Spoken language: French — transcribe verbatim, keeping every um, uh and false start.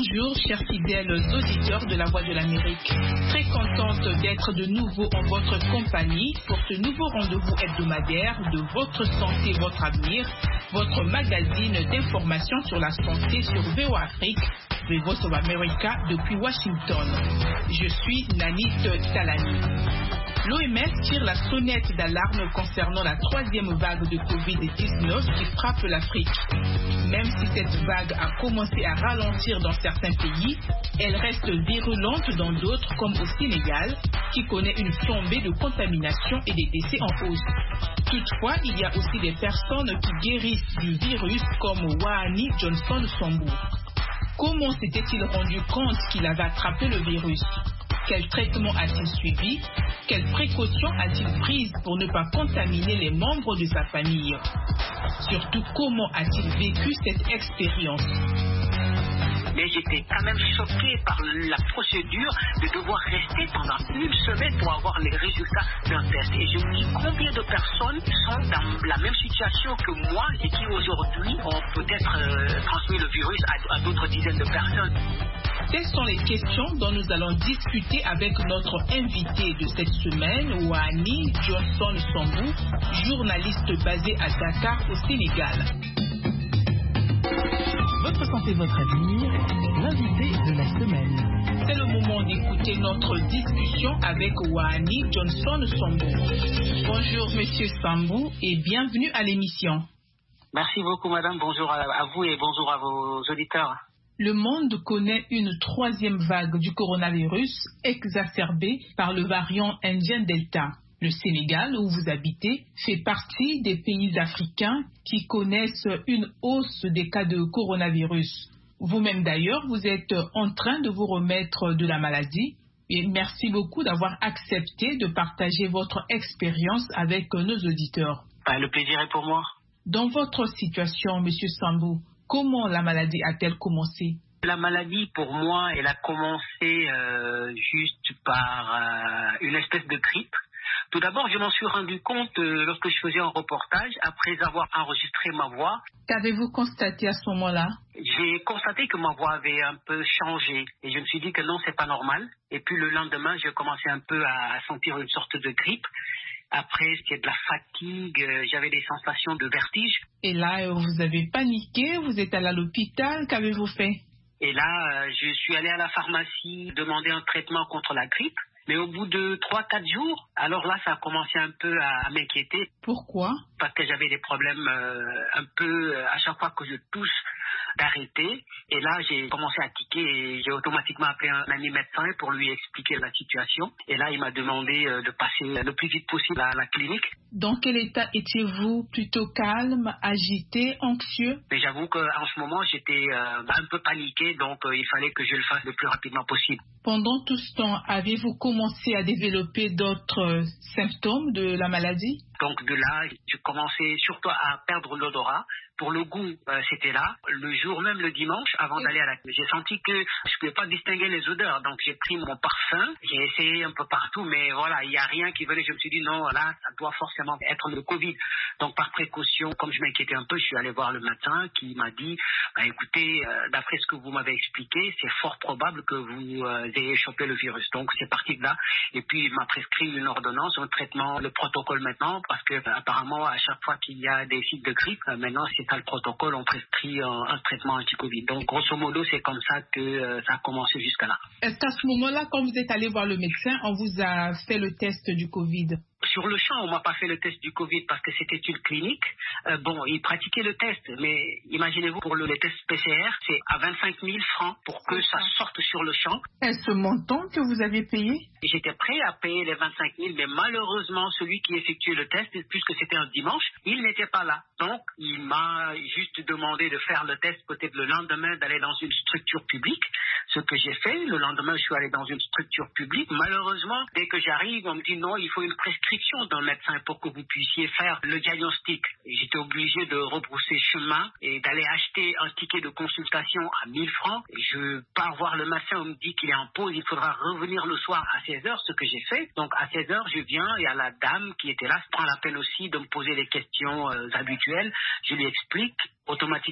Bonjour, chers fidèles auditeurs de la Voix de l'Amérique. Très contente d'être de nouveau en votre compagnie pour ce nouveau rendez-vous hebdomadaire de Votre Santé, Votre Avenir, votre magazine d'information sur la santé sur V O Afrique, The Voice of America depuis Washington. Je suis Nanit Talani. L'O M S tire la sonnette d'alarme concernant la troisième vague de covid dix-neuf qui frappe l'Afrique. Même si cette vague a commencé à ralentir dans certains pays, elle reste virulente dans d'autres comme au Sénégal, qui connaît une flambée de contamination et des décès en hausse. Toutefois, il y a aussi des personnes qui guérissent du virus comme Wahani Johnson Sambou. Comment s'était-il rendu compte qu'il avait attrapé le virus? Quel traitement a-t-il suivi? Quelles précautions a-t-il prises pour ne pas contaminer les membres de sa famille? Surtout, comment a-t-il vécu cette expérience? Mais j'étais quand même choqué par la procédure de devoir rester pendant une semaine pour avoir les résultats d'un test. Et je me dis combien de personnes sont dans la même situation que moi et qui aujourd'hui ont peut-être euh, transmis le virus à, à d'autres dizaines de personnes. Telles sont les questions dont nous allons discuter avec notre invité de cette semaine, Wahani Johnson Sambou, journaliste basé à Dakar au Sénégal. Votre santé, votre avenir, l'invité de la semaine. C'est le moment d'écouter notre discussion avec Wahani Johnson Sambou. Bonjour Monsieur Sambou et bienvenue à l'émission. Merci beaucoup Madame, bonjour à, à vous et bonjour à vos auditeurs. Le monde connaît une troisième vague du coronavirus exacerbée par le variant indien Delta. Le Sénégal, où vous habitez, fait partie des pays africains qui connaissent une hausse des cas de coronavirus. Vous-même d'ailleurs, vous êtes en train de vous remettre de la maladie. Et merci beaucoup d'avoir accepté de partager votre expérience avec nos auditeurs. Le plaisir est pour moi. Dans votre situation, Monsieur Sambou, comment la maladie a-t-elle commencé? La maladie, pour moi, elle a commencé euh, juste par euh, une espèce de grippe. Tout d'abord, je m'en suis rendu compte euh, lorsque je faisais un reportage, après avoir enregistré ma voix. Qu'avez-vous constaté à ce moment-là? J'ai constaté que ma voix avait un peu changé et je me suis dit que non, c'est pas normal. Et puis le lendemain, j'ai commencé un peu à sentir une sorte de grippe. Après, c'était de la fatigue, euh, j'avais des sensations de vertige. Et là, vous avez paniqué, vous êtes allé à l'hôpital, qu'avez-vous fait? Et là, euh, je suis allé à la pharmacie demander un traitement contre la grippe. Mais au bout de trois quatre jours, alors là, ça a commencé un peu à, à m'inquiéter. Pourquoi? Parce que j'avais des problèmes euh, un peu, euh, à chaque fois que je tousse, d'arrêter. Et là, j'ai commencé à tiquer et j'ai automatiquement appelé un ami médecin pour lui expliquer la situation. Et là, il m'a demandé euh, de passer le plus vite possible à la clinique. Dans quel état étiez-vous? Plutôt calme, agité, anxieux? Mais j'avoue qu'en ce moment, j'étais euh, un peu paniqué, donc euh, il fallait que je le fasse le plus rapidement possible. Pendant tout ce temps, avez-vous commencé à développer d'autres symptômes de la maladie? Donc de là, je commençais surtout à perdre l'odorat. Pour le goût, euh, c'était là. Le jour même, le dimanche, avant d'aller à la clinique, j'ai senti que je ne pouvais pas distinguer les odeurs. Donc j'ai pris mon parfum, j'ai essayé un peu partout, mais voilà, il n'y a rien qui venait. Je me suis dit non, là, ça doit forcément être le Covid. Donc par précaution, comme je m'inquiétais un peu, je suis allé voir le médecin qui m'a dit, bah, écoutez, euh, d'après ce que vous m'avez expliqué, c'est fort probable que vous euh, ayez chopé le virus. Donc c'est parti de là. Et puis il m'a prescrit une ordonnance, un traitement, le protocole maintenant, parce que euh, apparemment à chaque fois qu'il y a des cycles de grippe, euh, maintenant c'est à le protocole, on prescrit un, un traitement anti-Covid. Donc grosso modo, c'est comme ça que euh, ça a commencé jusqu'à là. Est-ce qu'à ce moment-là, quand vous êtes allé voir le médecin, on vous a fait le test du Covid? Sur le champ, on m'a pas fait le test du Covid parce que c'était une clinique. Euh, bon, ils pratiquaient le test, mais imaginez-vous, pour le, le test P C R, c'est à vingt-cinq mille francs pour que ça sorte sur le champ. Est-ce ce montant que vous avez payé? J'étais prêt à payer les vingt-cinq mille, mais malheureusement, celui qui effectuait le test, puisque c'était un dimanche, il n'était pas là. Donc, il m'a juste demandé de faire le test peut-être le lendemain, d'aller dans une structure publique. Ce que j'ai fait, le lendemain, je suis allé dans une structure publique. Malheureusement, dès que j'arrive, on me dit non, il faut une prescription d'un médecin pour que vous puissiez faire le diagnostic. J'étais obligé de rebrousser chemin et d'aller acheter un ticket de consultation à mille francs. Je pars voir le médecin, on me dit qu'il est en pause, il faudra revenir le soir à seize heures, ce que j'ai fait. Donc à seize heures, je viens et à la dame qui était là, je prends la peine aussi de me poser les questions euh, habituelles. Je lui explique. Automatiquement,